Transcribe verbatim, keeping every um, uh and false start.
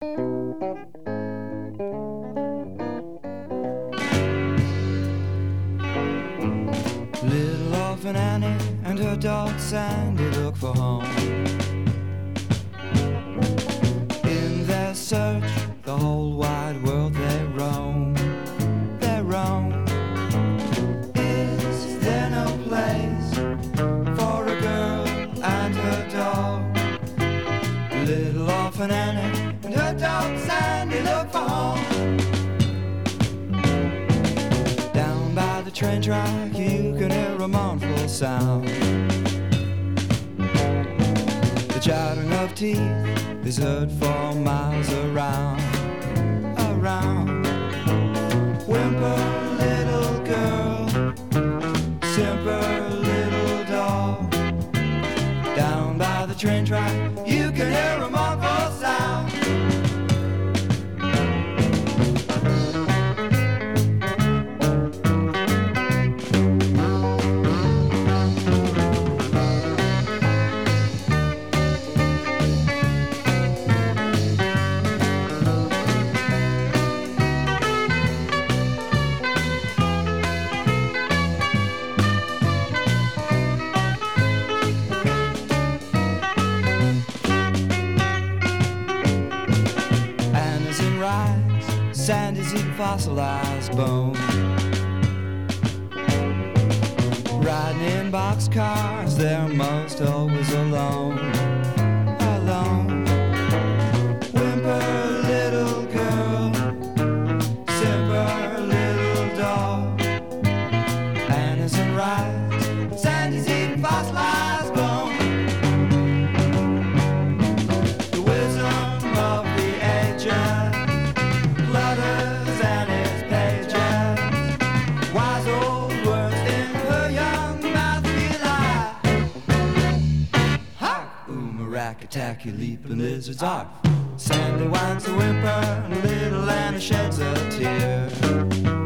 Little orphan Annie and her dog Sandy look for home. In their search, the whole wide world they roam. They roam. Is there no place for a girl and her dog? Little orphan Annie and her dog Sandy look for home. Down by the train track you can hear a mournful sound. The chattering of teeth is heard for miles around. Around. Whimper little girl, simper little dog. Down by the train track you can hear a mournful sound. Sandy's eating fossilized bone. Riding in boxcars, they're most always alone. Alone. Whimper little girl, simper little dog. Anna's in rides, Sandy's eating fossilized bone. The wisdom of the ages flutters and its pages. Wise old words in her young mouth rely. Hark! Ooh-ma-rack-a-tack, you leaping lizards off. Sandy winds a whimper, little Anna sheds a tear.